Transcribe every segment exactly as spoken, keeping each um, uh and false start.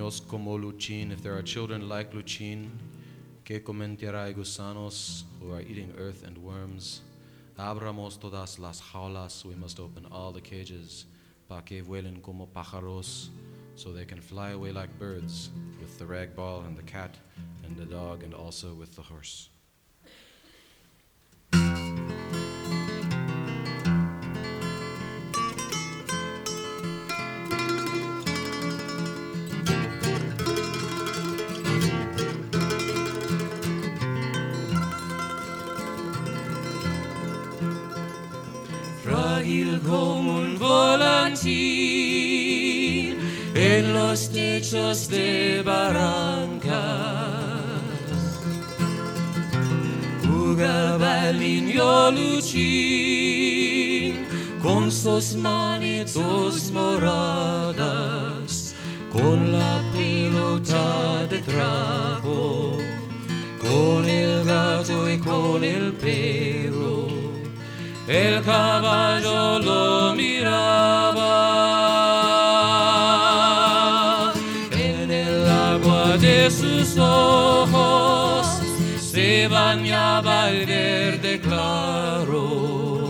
niños como Luchin, if there are children like Luchin, que cometerai gusanos, who are eating earth and worms, abramos todas las jaulas, we must open all the cages, pa que vuelen como pájaros, so they can fly away like birds, with the rag ball and the cat and the dog and also with the horse. Frágil como un volantín en los techos de barrancas, jugaba el niño Luchin con sus manitos moradas, con la pelota de trapo, con el gato y con el perro. El caballo lo miraba, en el agua de sus ojos se bañaba el verde claro.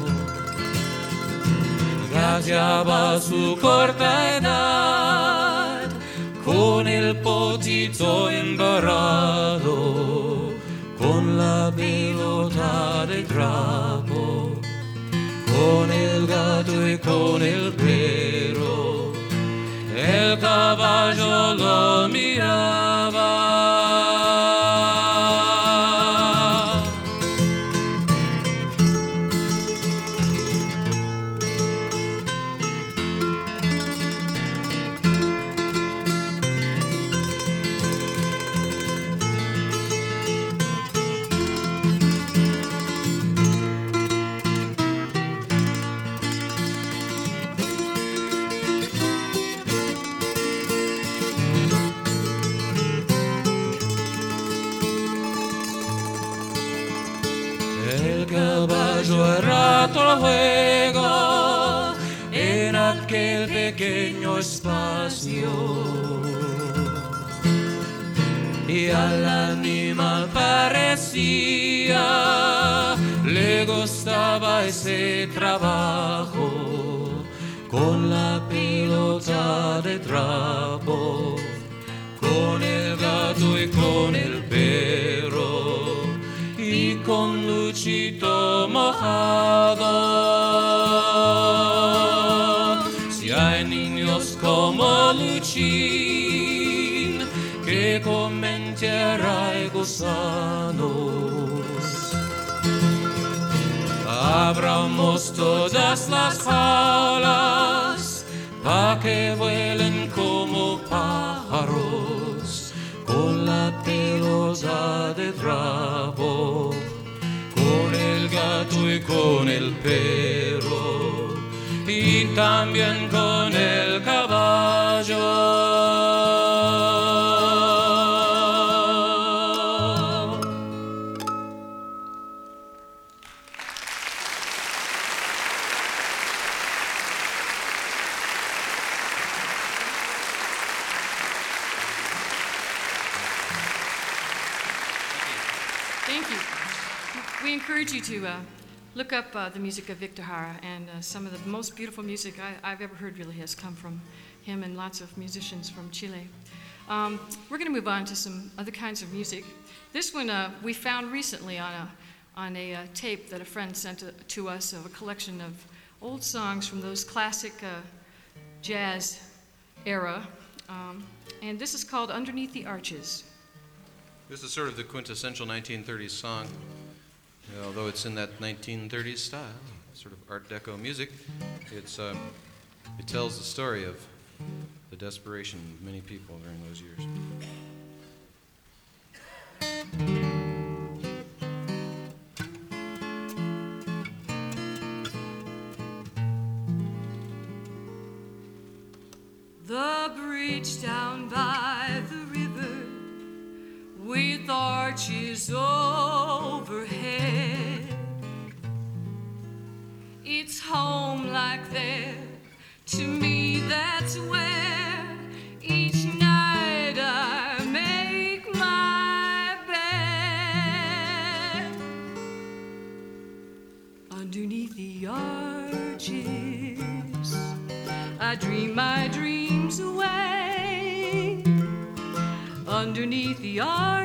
Gateaba su corta edad con el potito embarrado, con la pelota de trapo, con el gato y con el perro. El caballo lo miraba. A rato juego en aquel pequeño espacio y al animal parecía le gustaba ese trabajo con la pelota de trapo, con el gato y con el perro y con Luchito mojado. Si hay niños como Luchin que comen tierra y gusanos, abramos todas las jaulas pa' que vuelen como pájaros, con la pelota de trapo, con el gato y con el perro, y también con el caballo. Thank you. We encourage you to uh, look up uh, the music of Victor Jara, and uh, some of the most beautiful music I, I've ever heard really has come from him and lots of musicians from Chile. Um, we're going to move on to some other kinds of music. This one uh, we found recently on a, on a uh, tape that a friend sent to, to us of a collection of old songs from those classic uh, jazz era, um, and this is called Underneath the Arches. This is sort of the quintessential nineteen thirties song, you know, although it's in that nineteen thirties style, sort of Art Deco music. It's uh, it tells the story of the desperation of many people during those years. The bridge down by the river with arches overhead, it's home like there. To me, that's where each night underneath the arches. I dream my dreams away. Underneath the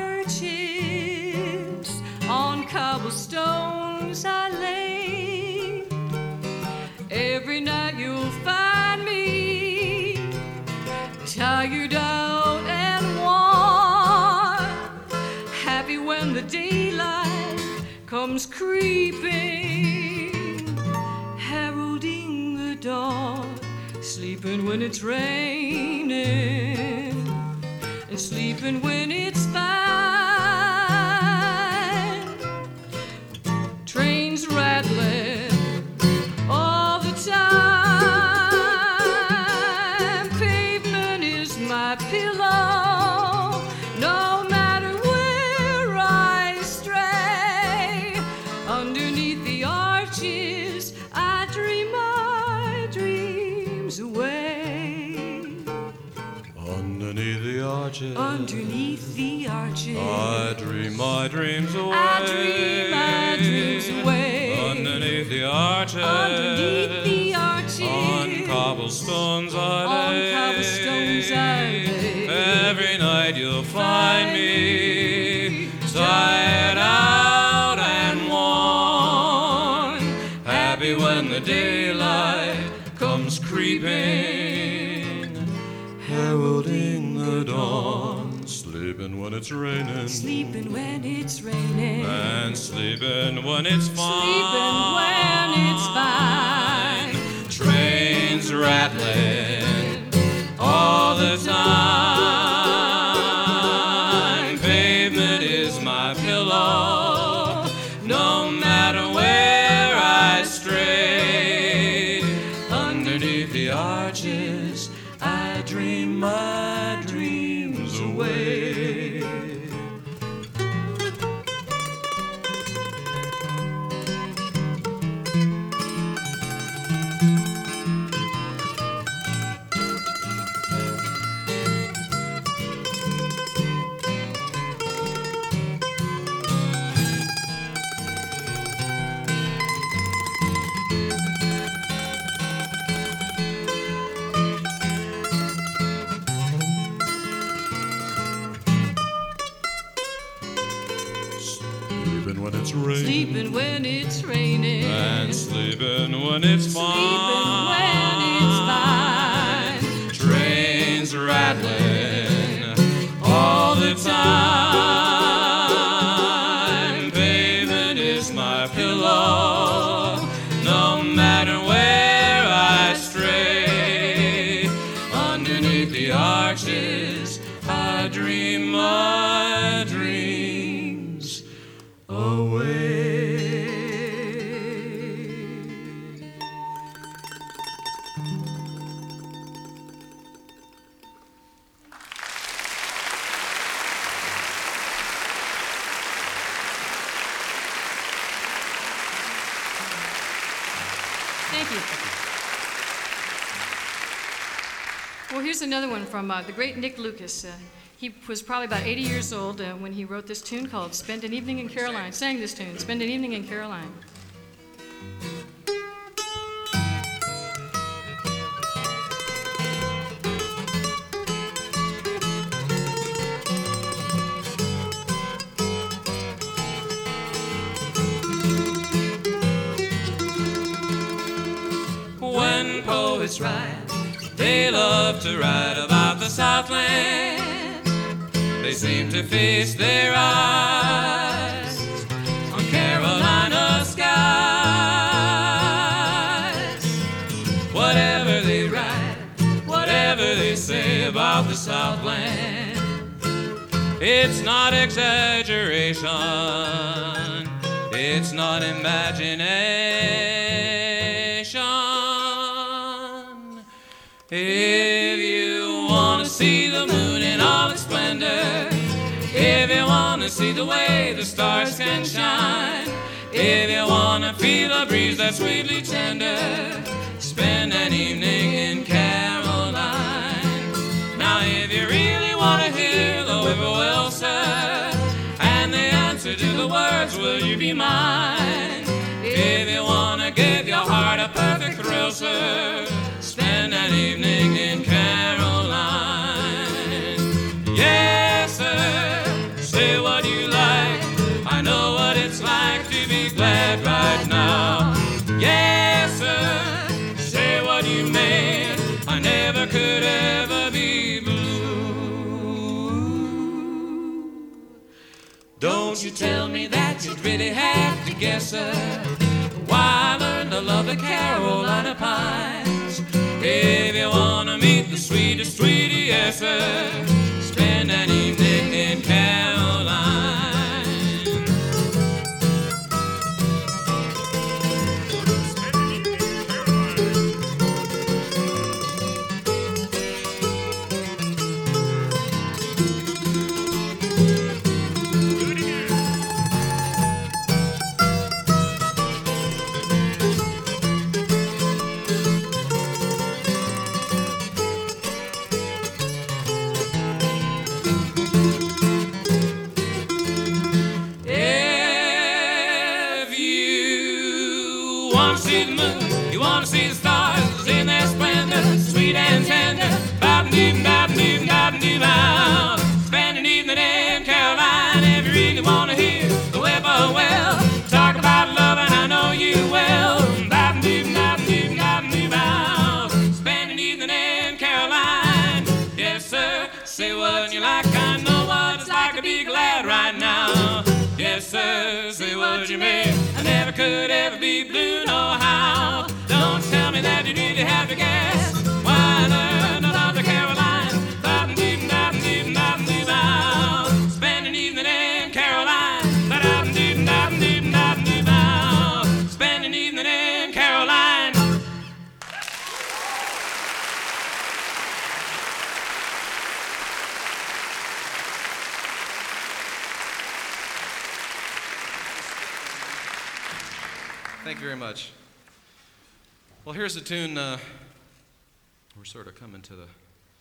arches, on cobblestones I lay. Every night you'll find me tired out and worn, happy when the daylight comes creeping, heralding the dawn, sleeping when it's raining, and sleeping when it's fine. Trains rattling all the time. Pavement is my pillow, no matter where I stray. Underneath the arches, I dream my dreams away. Underneath the arches, Underneath the arches, I dream my dreams away. I dream my dreams away. Underneath the arches, Underneath the arches, on cobblestones I on lay. cobblestones I lay. Every night you'll find me tired out and worn, happy when the daylight comes creeping, heralding the dawn, sleeping when it's raining, Sleeping when it's raining, and sleeping when it's fine. sleeping when it's fine. Trains rattling all the time. Pavement is my pillow, no matter where I stray. Underneath the arches, I dream my dreams away. Sleeping when it's raining, Sleeping when it's raining, and sleeping when it's fine. sleeping when it's fine. Trains rattling all the time. Pavement is my pillow, no matter where I stray. Underneath the arches, I dream my dreams away. Thank you. Well, here's another one from uh, the great Nick Lucas. Uh, he was probably about eighty years old uh, when he wrote this tune called Spend an Evening in Caroline. Sang this tune, Spend an Evening in Caroline. When poets write, they love to write about the Southland. They seem to feast their eyes on Carolina skies. Whatever they write, whatever they say about the Southland, it's not exaggeration, it's not imagination. If you want to see the moon in all its splendor, if you want to see the way the stars can shine, if you want to feel a breeze that's sweetly tender, spend an evening in Caroline. Now if you really want to hear the whippoorwill, sir, and the answer to the words, will you be mine? If you want really have to guess, sir, why I learned to love the Carolina pines. If you wanna meet the sweetest sweetie, yes, sir, spend an evening in Caroline. See the moon, you wanna see the stars in their splendor, sweet and tender. Bop-a-doo, bop-a-doo, bop-a-doo, bow. Spend an evening in Caroline if you really wanna hear the whippoorwill talk about love, and I know you will. Bop-a-doo, bop-a-doo, bop-a-doo, bow. Spend an evening in Caroline, yes sir. Say what you like, I know what it's like to be glad right now. Yes sir, say what you may, I never could ever be blue, no how. Don't tell me that you really have to guess why I learned to love the Caroline. Bop-a-doo, bop-a-doo, bop-a-doo, bow. Spend an evening in Caroline. Bop-a-doo, bop-a-doo, bop-a-doo, bow. Spend an evening in Caroline. Thank you very much. Well, here's a tune. Uh, we're sort of coming to the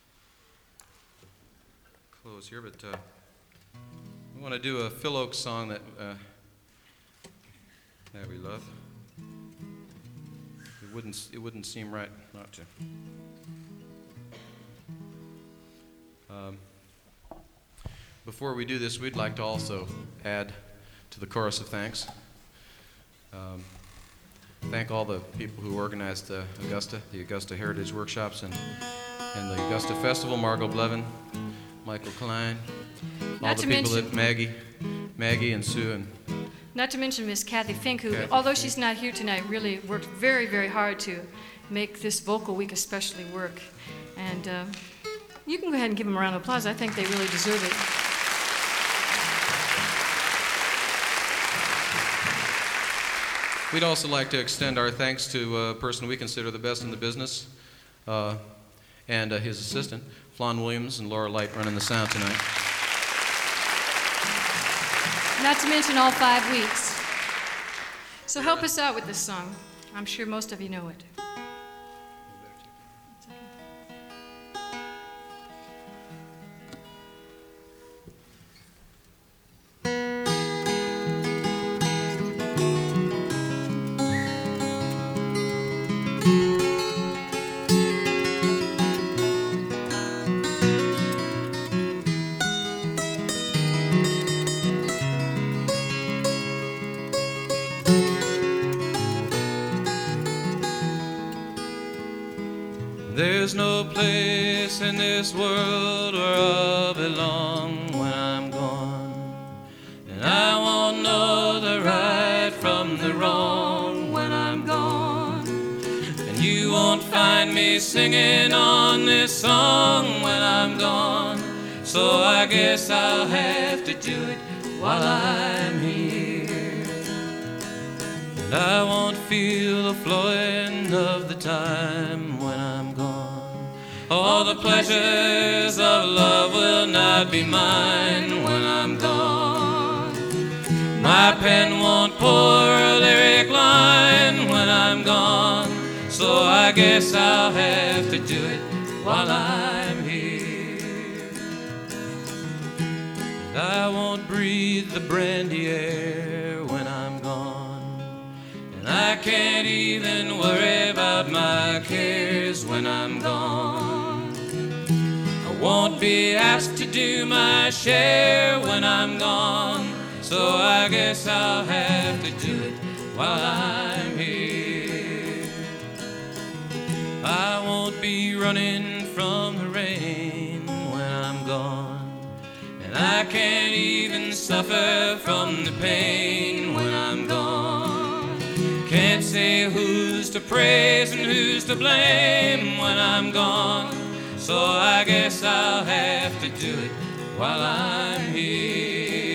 close here, but uh, we want to do a Phil Ochs song that uh, that we love. It wouldn't it wouldn't seem right not to. Um, before we do this, we'd like to also add to the chorus of thanks. Um, Thank all the people who organized uh, Augusta, the Augusta Heritage Workshops, and, and the Augusta Festival. Margot Blevin, Michael Klein, all Not the to people mention- that Maggie, Maggie and Sue, and Not to mention Miss Kathy Fink, who, Kathy although Fink. she's not here tonight, really worked very, very hard to make this vocal week especially work. And uh, you can go ahead and give them a round of applause. I think they really deserve it. we'd also like to extend our thanks to a person we consider the best in the business, uh, and uh, his assistant, Flan Williams and Laura Light, running the sound tonight. Not to mention all five weeks. So help us out with this song. I'm sure most of you know it. There's no place in this world where I'll belong when I'm gone, and I won't know the right from the wrong when I'm gone, and you won't find me singing on this song when I'm gone, so I guess I'll have to do it while I'm here, and I won't feel the flowing of the time when I'm gone. All the pleasures of love will not be mine when I'm gone. My pen won't pour a lyric line when I'm gone, so I guess I'll have to do it while I'm here. And I won't breathe the brandy air when I'm gone, and I can't even worry about my cares when I'm gone. I won't be asked to do my share when I'm gone, so I guess I'll have to do it while I'm here. I won't be running from the rain when I'm gone, and I can't even suffer from the pain when Can't say who's to praise and who's to blame when I'm gone. So I guess I'll have to do it while I'm here.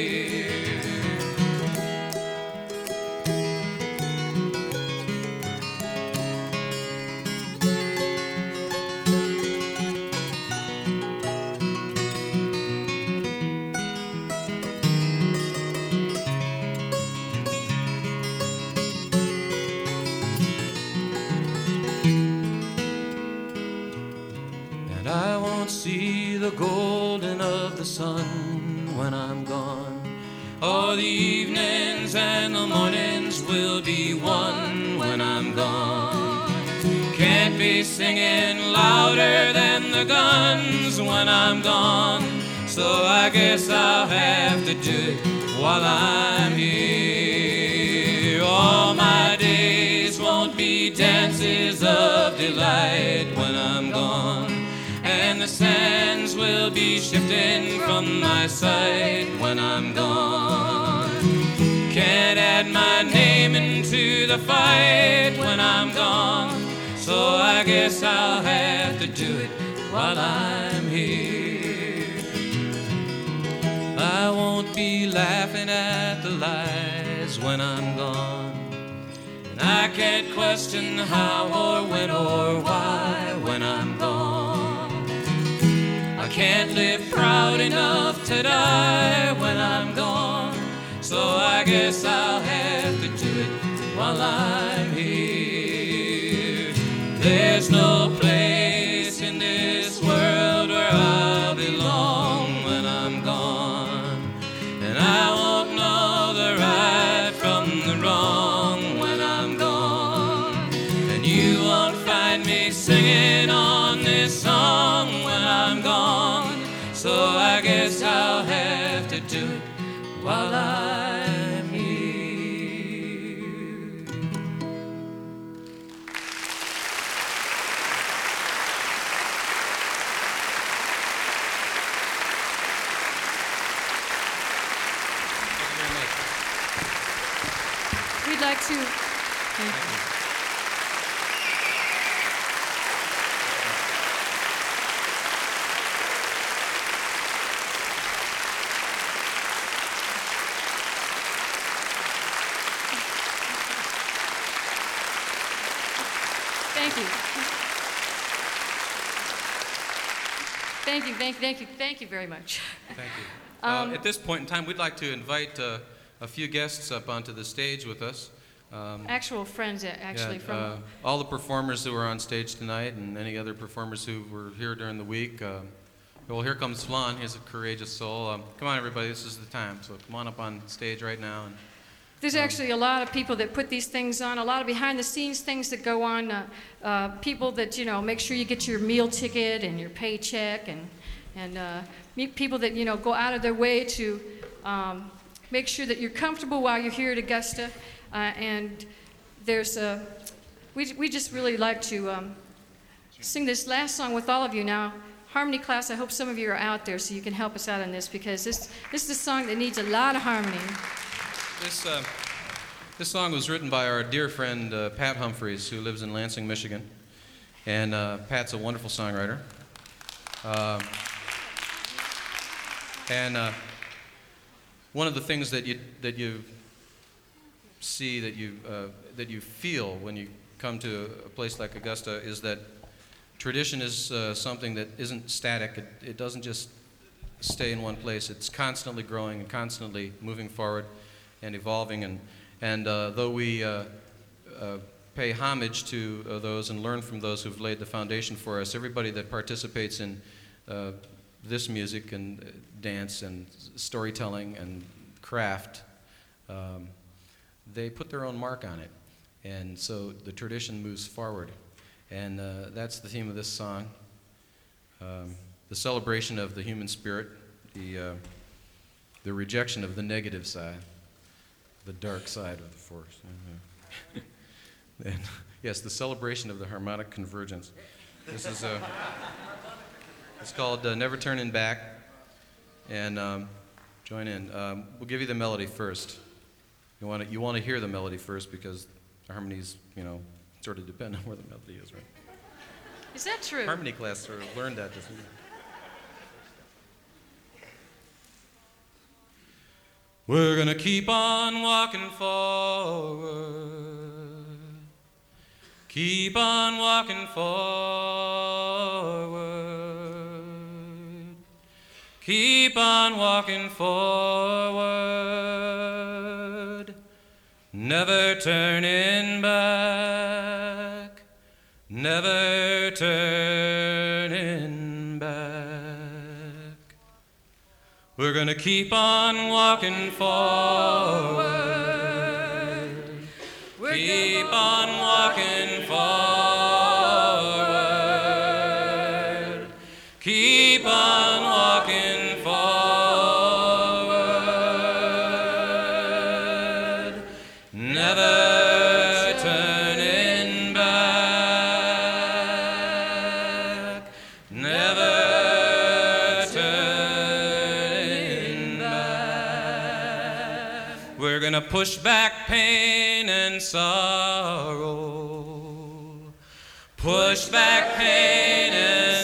I won't see the golden of the sun when I'm gone. Oh, the evenings and the mornings will be one when I'm gone. Can't be singing louder than the guns when I'm gone. So I guess I'll have to do it while I'm here. All my days won't be dances of delight when I'm gone. And the sands will be shifting from my sight when I'm gone. Can't add my name into the fight when I'm gone. So I guess I'll have to do it while I'm here. I won't be laughing at the lies when I'm gone. And I can't question how or when or why when I'm gone. I can't live proud enough to die when I'm gone. So I guess I'll have to do it while I'm here. There's no place in this world where I'll belong when I'm gone. And I won't know the right from the wrong when I'm gone. And you won't find me singing on this song when I'm gone. So I guess I'll have to do it while I'm here. We'd like to. Thank you. Thank you. Thank you, thank you, thank you, thank you very much. Thank you. Um, uh, at this point in time, we'd like to invite uh, a few guests up onto the stage with us. Um, Actual friends, uh, actually, yeah, from. uh, all the performers who are on stage tonight and any other performers who were here during the week. Uh, well, here comes Flan. He's a courageous soul. Um, come on, everybody. This is the time. So come on up on stage right now. And, There's um, actually a lot of people that put these things on, a lot of behind-the-scenes things that go on, uh, uh, people that, you know, make sure you get your meal ticket and your paycheck, and, and uh, meet people that, you know, go out of their way to um, make sure that you're comfortable while you're here at Augusta. Uh, and there's a, we, we just really like to um, sing this last song with all of you now. Harmony class, I hope some of you are out there so you can help us out on this, because this, this is a song that needs a lot of harmony. This, uh, this song was written by our dear friend uh, Pat Humphreys, who lives in Lansing, Michigan. And uh, Pat's a wonderful songwriter. Uh, and uh, one of the things that you, that you see, that you, uh, that you feel when you come to a place like Augusta is that tradition is uh, something that isn't static. It, it doesn't just stay in one place. It's constantly growing and constantly moving forward and evolving. And, and uh, though we uh, uh, pay homage to uh, those and learn from those who've laid the foundation for us, everybody that participates in uh, this music and dance and storytelling and craft, um, they put their own mark on it. And so the tradition moves forward. And uh, that's the theme of this song, um, the celebration of the human spirit, the, uh, the rejection of the negative side, the dark side of the force. Mm-hmm. And, yes, the celebration of the harmonic convergence. This is uh, it's called uh, Never Turning Back, and um, join in. Um, we'll give you the melody first. You want to you want to hear the melody first because harmonies, you know, sort of depend on where the melody is, right? Is that true? Harmony class sort of learned that. Just, We're gonna keep on walking forward. Keep on walking forward. Keep on walking forward. Never turning back. Never turning back. We're gonna keep on walking forward. We're keep on walking forward. Keep on walking forward. Never turning back. Never turning back. We're gonna push back pain and sorrow. Push back pain and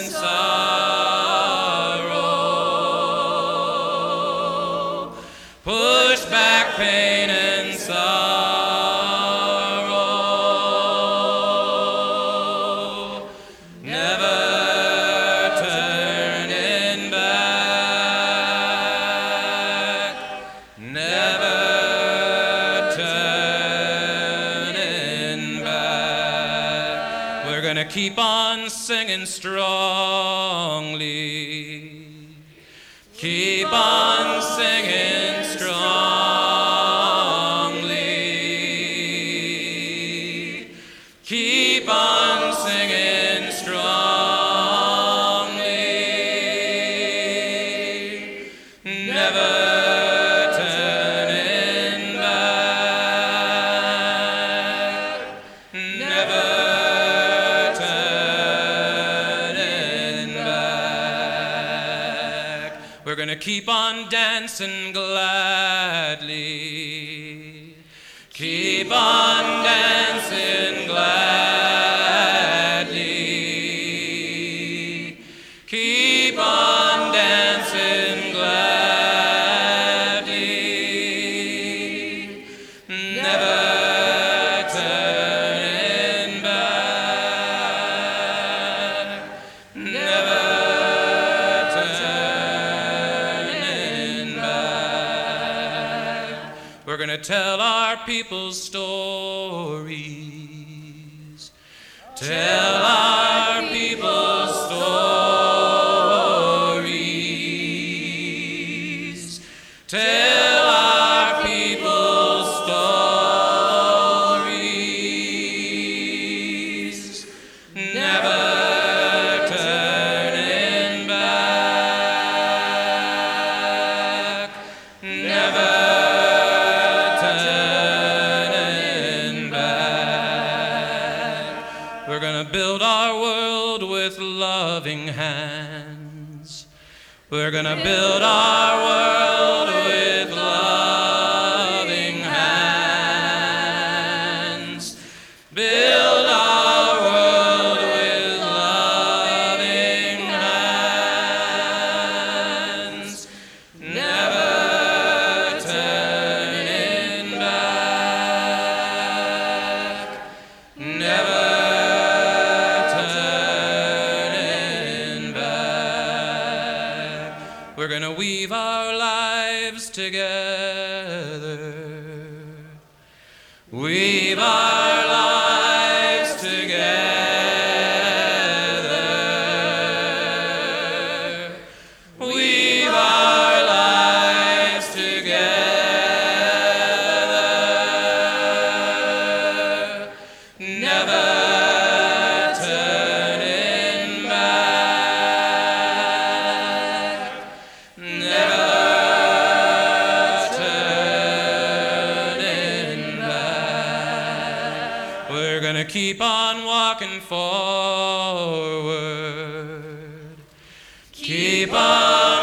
sorrow. Push back pain and sorrow. Never turning back. Never turning back. We're gonna keep on singing strongly. Keep on singing strongly. Keep on singing strongly. Never turning back. Never turning back. We're gonna keep on dancing gladly. Keep on dancing gladly. Keep on dancing gladly. Never turning back. Never turning back. We're gonna tell our people's stories. Tell our people's stories. Tell our people's stories. Never turning back. Never turning back. We're gonna build our world with loving hands. We're gonna build our world with loving hands. Build our world with loving hands. Never turning back. Never turning back. We're gonna weave our lives together. Weave our lives together. Weave our lives together. Never turning back. Never turning back. We're gonna keep on walking forward. Keep on